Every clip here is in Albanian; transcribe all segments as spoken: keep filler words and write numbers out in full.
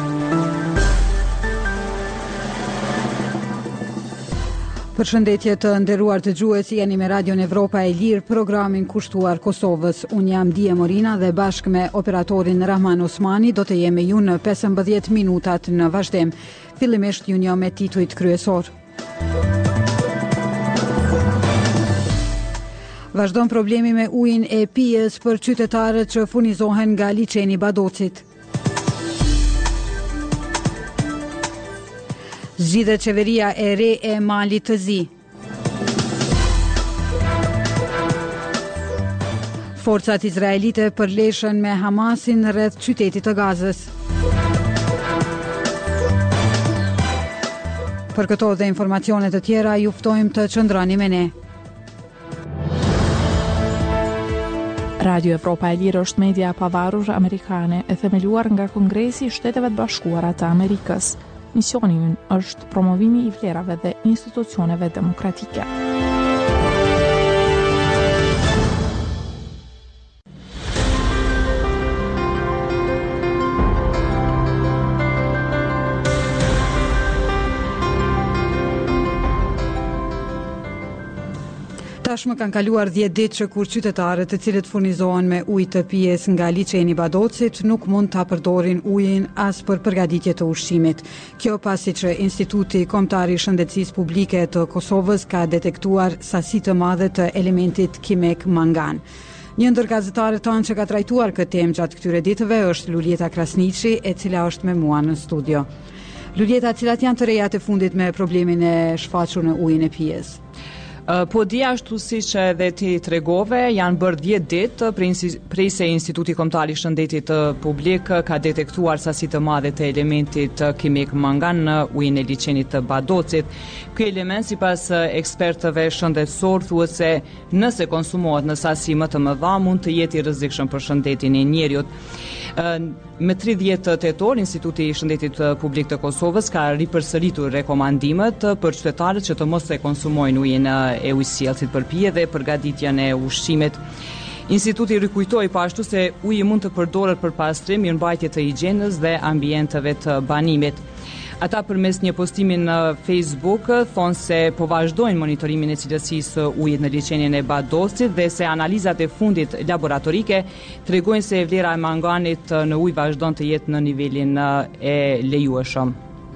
Përshëndetje të nderuar dëgjues, jeni me Radion Evropa e Lirë, programin kushtuar Kosovës. Unë jam Dije Morina dhe bashkë me operatorin Rahman Osmani do të jemi ju në pesëmbëdhjetë minutat në vazhdim. Fillimisht ju njoh me titujt kryesor. Vazhdon problemi me ujin e pijes për qytetarët që furnizohen nga liçeni Badocit. Zgjidhet qeveria e re e Malit të Zi. Forcat izraelite përleshën me Hamasin rreth qytetit të Gazës. Për këto dhe informacione të tjera ju ftojmë të qëndroni me ne. Radio Evropa e Lirë është media e pavarur amerikane e themeluar nga Kongresi i Shteteve të Bashkuara të Amerikës. Misioni ynë është promovimi i vlerave dhe institucioneve demokratike. Tashmë kanë kaluar dhjetë ditë që kur qytetarët të cilët furnizohen me ujë të pijes nga liçeni Badocit nuk mund ta përdorin ujin as për përgatitje të ushqimit. Kjo pasi që Instituti Kombëtar i Shëndetësisë Publike të Kosovës ka detektuar sasi të madhe të elementit kimek mangan. Një ndër gazetarët tanë që ka trajtuar këtë temë gjatë këtyre ditëve është Luljeta Krasniqi, e cila është me mua në studio. Luljeta, cilat janë të rejat e fundit me problemin e shfaqur në ujin e pijes? Po di ashtu si që edhe ti tregove, janë bërë dhjetë ditë prej se Instituti Kombëtar i Shëndetit Publik ka detektuar sasi të madhe të elementit kimik mangan në ujin e liçenit të Badocit. Ky element sipas ekspertëve shëndetësor thuhet se nëse konsumohet në sasi më të mëdha mund të jetë i rrezikshëm për shëndetin e njeriut. Me tridhjetë tetor, Instituti i Shëndetit Publik të Kosovës ka ripërsëritur rekomandimet për qytetarët që të mos e konsumojnë ujin e ujësjellësit për pije dhe përgatitjen e ushqimit. Instituti rikujtoi po ashtu se uji mund të përdoret për pastrim, mirëmbajtje të higjienës dhe ambienteve të banimit. Ata përmes një postimi në Facebook thonë se po vazhdojnë monitorimin e cilësisë së ujit në liçenin e Badocit dhe se analizat e fundit laboratorike tregojnë se vlera e manganit në ujë vazhdon të jetë në nivelin e lejueshëm.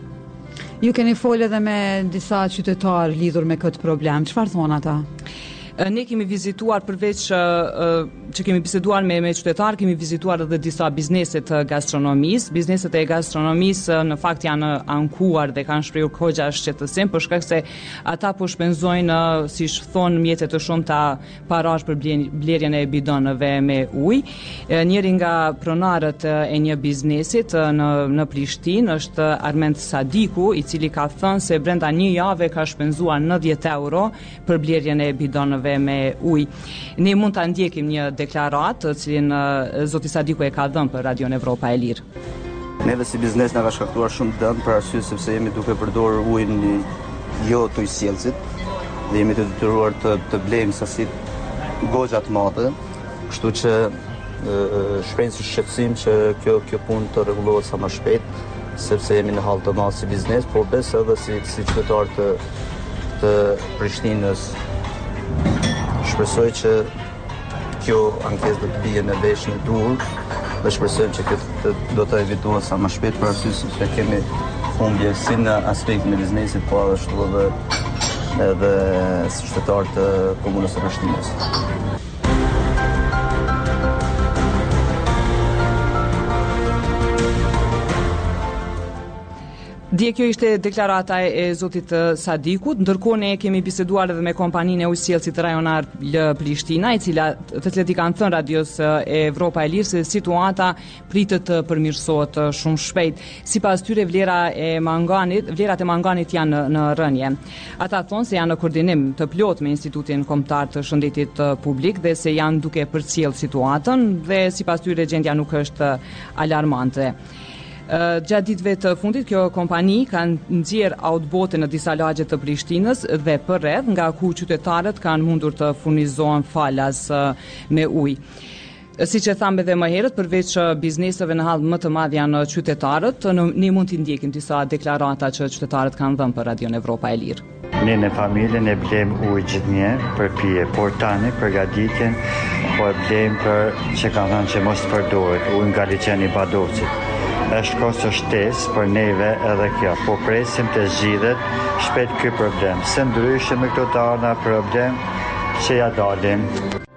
Ju keni folë edhe me disa qytetarë lidhur me këtë problem. Çfarë thonë ata? Ne kemi vizituar përveç uh, që kemi biseduar me, me qytetarë, kemi vizituar edhe disa bizneset të gastronomisë. Bizneset e gastronomisë në fakt janë ankuar dhe kanë shprehur kogja shqetësim për shkak se ata po shpenzojnë, si thon, mjete të shumta parash për blerjen e bidonëve me ujë. Njëri nga pronarët e një biznesit në, në Prishtinë është Armend Sadiku, i cili ka thënë se brenda një jave ka shpenzuar nëntëdhjetë euro për blerjen e bidonëve me ujë. Ne mund ta ndjekim një deklaratë të cilin uh, zoti Sadiku e ka dhënë për Radion Evropa e Lirë. Neve si biznes na ka shkaktuar shumë dëm për arsye sepse jemi duke përdorur ujin jo të ujësjellësit dhe jemi të detyruar të, të blejmë sasi goxha të mëdha, kështu që shprehem si shqetësim që kjo kjo punë të rregullohet sa më shpejt, sepse jemi në hall të madh si biznes, por besoj edhe si si qytetar të të Prishtinës. Shpresoj që kjo ankesë do të bie në veshën e dur dhe shpresojmë që këtë do të evitohet sa më shpejt për arsye se kemi humbje si në aspektin e biznesit, po ashtu edhe edhe si qytetar të komunës së Prishtinës. Dje kjo ishte deklarata e zotit Sadikut, ndërkohë ne kemi biseduar edhe me kompaninë e ujësjellësit rajonar L Prishtina, i cila të cilët i kanë thënë Radios e Evropa e Lirë se situata pritet të përmirësohet shumë shpejt. Sipas tyre vlera e manganit, vlerat e manganit janë në, në rënje. Ata thonë se janë në koordinim të plot me Institutin Kombëtar të Shëndetit Publik dhe se janë duke përcjell situatën dhe sipas tyre gjendja nuk është alarmante. Uh, gjatë ditëve të fundit, kjo kompani ka nxjerr outbote në disa lagje të Prishtinës dhe përreth, nga ku qytetarët kanë mundur të furnizohen falas uh, me ujë. Si që thamë edhe më herët, përveç bizneseve në hall më të madh janë qytetarët, ne mund t'i ndjekim disa deklarata që qytetarët kanë dhënë për Radion Evropa e Lirë. Ne në familjen e blem ujë gjithnjë për pije, por tani përgatitjen po e blem për që kanë thënë që mos përdoret ujë nga liçeni i Badocit. Është kohë së shtesë për neve edhe kjo, po presim të zgjidhet shpejt ky problem. Se ndryshe me këto të ardha problem që ja dalim.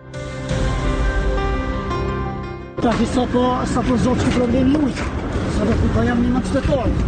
Taki sa po, sa po zotë që problemi ujtë, sa do ku jam një më qytetarë.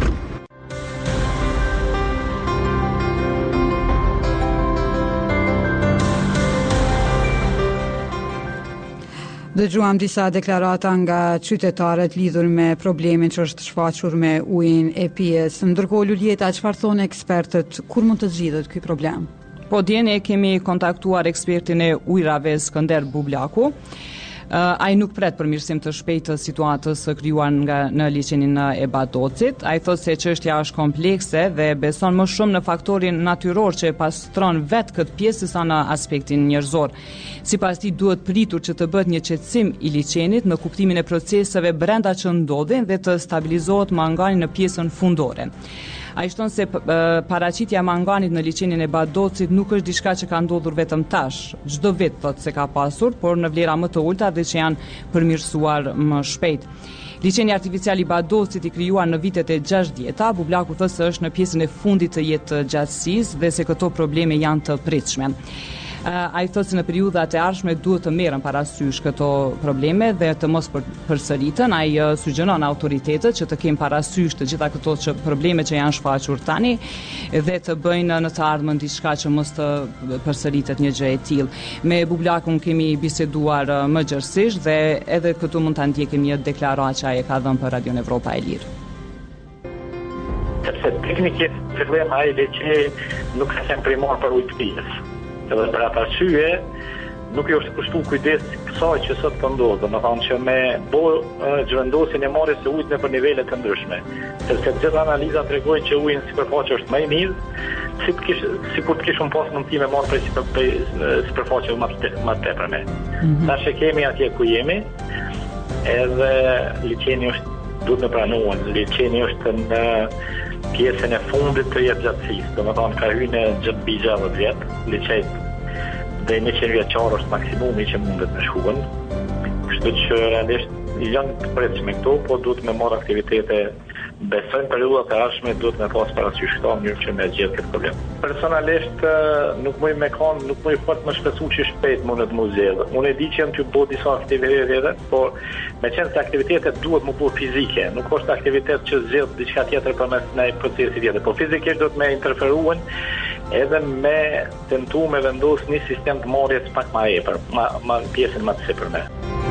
Dëgjuam disa deklarata nga qytetarët lidhur me problemin që është shfaqur me ujin e pijes. Ndërkohë Luljeta, çfarë thonë ekspertët, kur mund të zgjidhet ky problem? Po dje ne kemi kontaktuar ekspertin e ujrave Skënder Bublaku. Uh, ai nuk pret përmirësim të shpejtë të situatës krijuar nga në liçenin e Badocit. Ai thotë se çështja është komplekse dhe beson më shumë në faktorin natyror që pastron vetë këtë pjesë sa në aspektin njerëzor. Sipas tij duhet pritur që të bëhet një qetësim i liçenit në kuptimin e proceseve brenda që ndodhin dhe të stabilizohet mangani në pjesën fundore. Ai shton se paraqitja e manganit në liçenin e Badocit nuk është diçka që ka ndodhur vetëm tash. Çdo vit thotë se ka pasur, por në vlera më të ulta dhe që janë përmirësuar më shpejt. Liçeni artificial i Badocit i krijuar në vitet e gjashtëdhjeta, Bublaku thotë se është në pjesën e fundit të jetë gjatësisë dhe se këto probleme janë të pritshme. Uh, ai thotë se në periudhat e ardhshme duhet të merren parasysh këto probleme dhe të mos për, përsëriten. Ai uh, sugjeron autoritetet që të kenë parasysh të gjitha këto që, probleme që janë shfaqur tani dhe të bëjnë në të ardhmen diçka që mos të përsëritet një gjë e tillë. Me Bublakun kemi biseduar uh, më gjërësisht dhe edhe këtu mund ta ndjekim një deklaratë që ai e ka dhënë për Radion Evropa e Lirë. Sepse teknikisht fillojmë ai që nuk ka qenë primar për ujë të pijes. Edhe për atë arsye nuk i është kushtuar kujdes kësaj që sot po ndodh, domethënë që me bo zhvendosjen e marrjes së ujit nëpër nivele të ndryshme. Sepse gjithë analizat tregojnë që uji në sipërfaqe është më i mirë, si të kish sikur të kishun pas mundësi me marrë prej sipërfaqe më më tepërme. Tash e kemi atje ku jemi, edhe liçeni është duhet të pranohen, liçeni është në pjesën e fundit të jetë gjatësisë, domethënë ka hyrë në gjatë gjashtëdhjetë vjet, liçej dhe njëqind vjeçar është maksimumi që mundet me shkuën. Kështu që realisht janë të pritshme këto, po duhet me marrë aktivitete. Besojmë periudhat e ardhshme duhet me pas parasysh këto në mënyrë që me zgjidh këtë problem. Personalisht nuk muj me kanë, nuk muj fort më shpesu që shpejt mundet të mu zgjedh. Unë e di që janë të bëj disa aktivitete, por me qenë se aktivitetet duhet më bëj fizike, nuk është aktivitet që zgjedh diçka tjetër përmes një procesi tjetër, por fizikisht duhet me interferuar edhe me tentu me vendos një sistem të marrjes pak më epër, më pjesën më të sipërme.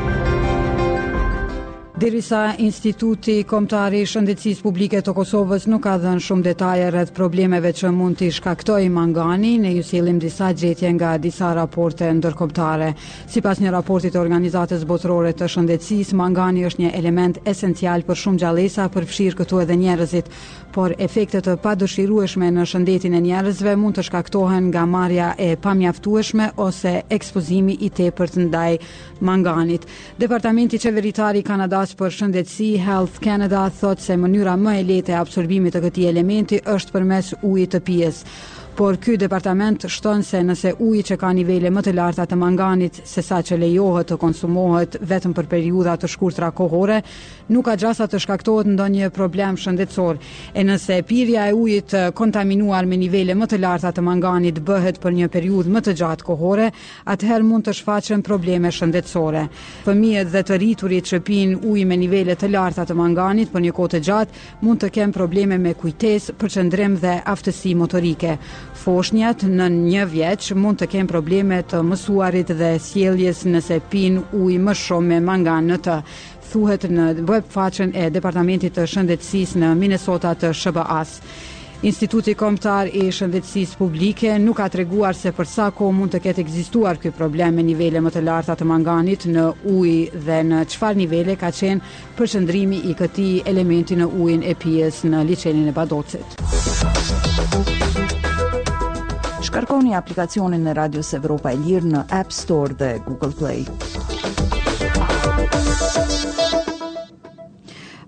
Derisa Instituti Kombëtar i Shëndetësisë Publike të Kosovës nuk ka dhënë shumë detaje rreth problemeve që mund t'i shkaktojë mangani, ne ju sjellim disa gjetje nga disa raporte ndërkombëtare. Sipas një raporti të Organizatës Botërore të Shëndetësisë, mangani është një element esencial për shumë gjallësa, përfshirë këtu edhe njerëzit, por efektet të padëshirueshme në shëndetin e njerëzve mund të shkaktohen nga marrja e pamjaftueshme ose ekspozimi i tepërt ndaj manganit. Departamenti Qeveritar i Kanadas për shëndetësi Health Canada thotë se mënyra më e lehtë e absorbimit të këtij elementi është përmes ujit të pijes. Por ky departament shton se nëse uji që ka nivele më të larta të manganit se sa që lejohet të konsumohet vetëm për periudha të shkurtra kohore, nuk ka gjasa të shkaktohet ndonjë problem shëndetësor. E nëse pirja e ujit kontaminuar me nivele më të larta të manganit bëhet për një periudhë më të gjatë kohore, atëherë mund të shfaqen probleme shëndetësore. Fëmijët dhe të rriturit që pinë ujë me nivele të larta të manganit për një kohë të gjatë mund të kenë probleme me kujtesë, përqendrim dhe aftësi motorike. Foshnjat në një vjeç mund të kenë probleme të mësuarit dhe sjelljes nëse pinë ujë më shumë me mangan në të, thuhet në webfaqen e Departamentit të Shëndetësisë në Minnesota të S B A-s. Instituti Kombëtar i Shëndetësisë Publike nuk ka treguar se për sa kohë mund të ketë ekzistuar ky problem me nivele më të larta të manganit në ujë dhe në çfarë nivele ka qenë përqendrimi i këtij elementi në ujin e pijes në liçenin e Badocit. Shkarkoni aplikacionin e Radios Evropa e Lirë në App Store dhe Google Play.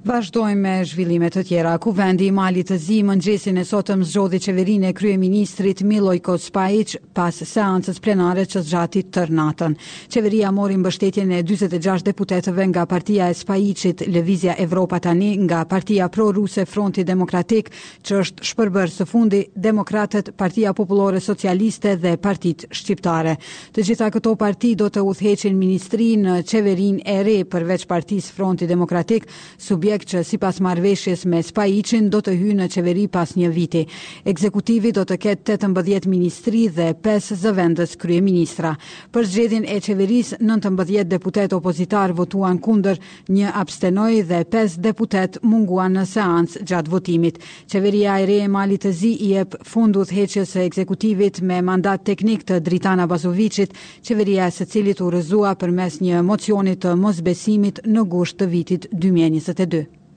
Vazhdojmë me zhvillime të tjera. Kuvendi i Malit të Zi mëngjesin e sotëm zgjodhi qeverinë e kryeministrit Milojko Spajić pas seancës plenare që zgjati tër natën. Qeveria mori mbështetjen e dyzet e gjashtë deputetëve nga partia e Spajićit, Lëvizja Evropa tani, nga partia pro-ruse Fronti Demokratik, që është shpërbër së fundi, Demokratët, Partia Popullore Socialiste dhe Partitë Shqiptare. Të gjitha këto parti do të udhëheqin ministri në qeverinë e re përveç Partisë Fronti Demokratik, subjekt që sipas marrëveshjes me Spajićin do të hyjë në qeveri pas një viti. Ekzekutivi do të ketë tetëmbëdhjetë ministri dhe pesë zëvendës kryeministra. Për zgjedhjen e qeverisë, nëntëmbëdhjetë deputet opozitar votuan kundër, një abstenoi dhe pesë deputet munguan në seancë gjatë votimit. Qeveria e re e Malit të Zi i jep fund udhëheqjes së ekzekutivit me mandat teknik të Dritana Bazovićit, qeveria e së cilit u rrëzua përmes një mocioni të mosbesimit në gusht të vitit dy mijë e njëzet e dy.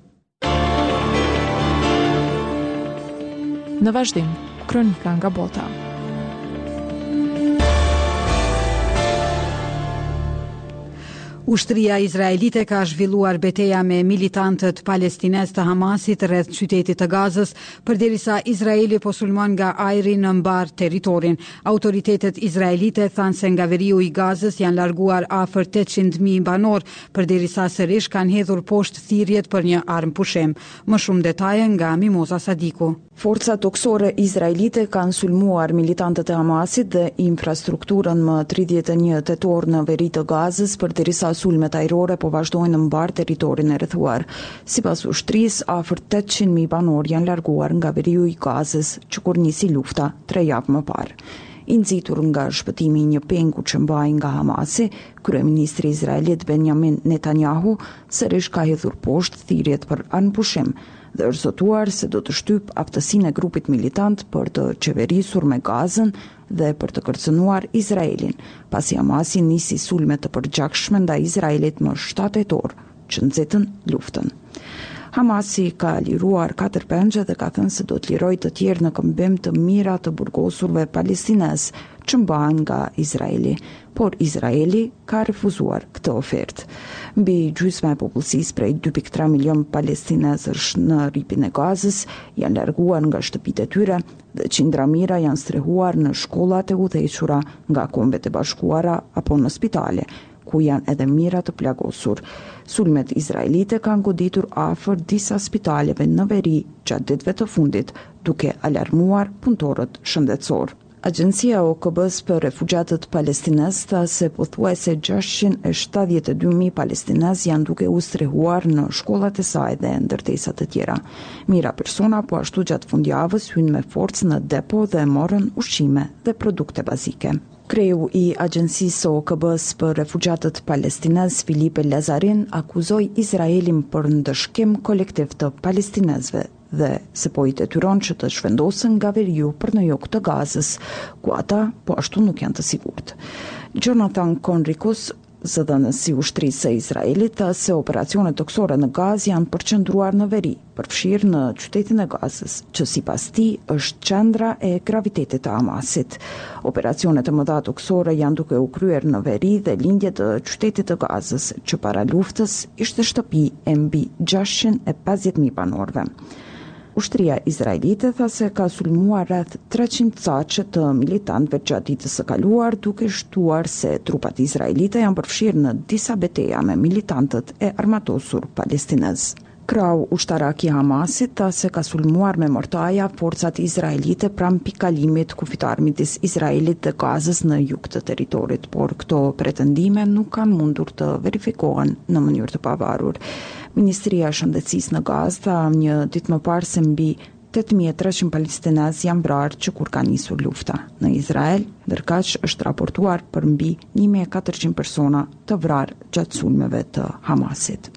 Në vazhdim, kronika nga bota. Ushtria izraelite ka zhvilluar betejë me militantët palestinez të Hamasit rreth qytetit të Gazës, përderisa Izraeli po sulmon nga ajri në mbar territorin. Autoritetet izraelite thanë se nga veriu i Gazës janë larguar afër tetëqind mijë banor, përderisa sërish kanë hedhur poshtë thirrjet për një armpushim. Më shumë detaje nga Mimoza Sadiku. Forcat toksore izraelite kanë sulmuar militantët e Hamasit dhe infrastrukturën më tridhjetë e një tetor në veri të Gazës, përderisa sulmet ajrore po vazhdojnë në mbar territorin e rrethuar. Sipas ushtrisë, afër tetëqind mijë banor janë larguar nga veriu i Gazës, që kur nisi lufta tre javë më parë. I nxitur nga shpëtimi i një pengu që mbahej nga Hamasi, kryeministri izraelit Benjamin Netanyahu sërish ka hedhur poshtë thirrjet për anpushim dhe është zotuar se do të shtyp aftësinë e grupit militant për të qeverisur me Gazën dhe për të kërcënuar Izraelin, pasi Hamasi nisi sulme të përgjakshme ndaj Izraelit më shtatë tetor, që nxitën luftën. Hamasi ka liruar katër pengje dhe ka thënë se do të lirojë të tjerë në këmbim të mira të burgosurve palestinez që mbahen nga Izraeli, por Izraeli ka refuzuar këtë ofertë. Mbi gjysma e popullsisë prej dy pikë tre milion palestinezësh në rripin e Gazës janë larguar nga shtëpitë e tyre dhe qindra mijëra janë strehuar në shkollat e udhëhequra nga Kombet e Bashkuara apo në spitale, ku janë edhe mijëra të plagosur. Sulmet izraelite kanë goditur afër disa spitaleve në veri gjatë ditëve të fundit, duke alarmuar punëtorët shëndetësor. Agjencia O K B-s për refugjatët palestinez tha se pothuajse gjashtëqind e shtatëdhjetë e dy mijë palestinez janë duke u strehuar në shkollat e saj dhe ndërtesa të tjera. Mijëra persona po ashtu gjatë fundjavës hynë me forcë në depo dhe morën ushqime dhe produkte bazike. Kreu i agjencisë O K B-s për refugjatët palestinez, Filipe Lazarin, akuzoi Izraelin për ndëshkim kolektiv të palestinezëve dhe se po i detyron që të shvendosen nga veriu për në jug të Gazës, ku ata po ashtu nuk janë të sigurt. Jonathan Conricus, zëdhënës i ushtrisë së Izraelit, tha se operacionet toksore në Gazë janë përqendruar në veri, përfshirë në qytetin e Gazës, që sipas tij është qendra e gravitetit të Hamasit. Operacionet e mëdha toksore janë duke u kryer në veri dhe lindje të qytetit të Gazës, që para luftës ishte shtëpi e mbi gjashtëqind e pesëdhjetë mijë banorëve. Ushtria izraelite tha se ka sulmuar rreth treqind caqe të militantëve gjatë ditës së kaluar, duke shtuar se trupat izraelite janë përfshirë në disa betejë me militantët e armatosur palestinez. Krau ushtarak i Hamasit tha se ka sulmuar me mortaja forcat izraelite pranë pikalimit kufitar midis Izraelit dhe Gazës në jug të territorit, por këto pretendime nuk kanë mundur të verifikohen në mënyrë të pavarur. Ministria e Shëndetësisë në Gazë tha një ditë më parë se mbi tetë mijë e treqind palestinezë janë vrarë që kur ka nisur lufta. Në Izrael, ndërkaq është raportuar për mbi një mijë e katërqind persona të vrarë gjatë sulmeve të Hamasit.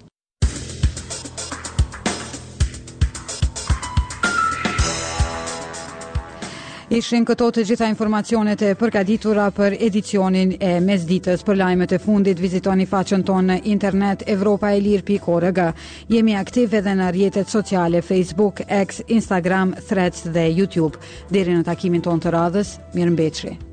Ishin këto të gjitha informacionet e përgatitura për edicionin e mesditës. Për lajmet e fundit, vizitoni faqen tonë në internet europa e lir pikë org. Jemi aktiv edhe në rrjetet sociale Facebook, X, Instagram, Threads dhe YouTube. Deri në takimin tonë të radhës, mirëmbëjtje.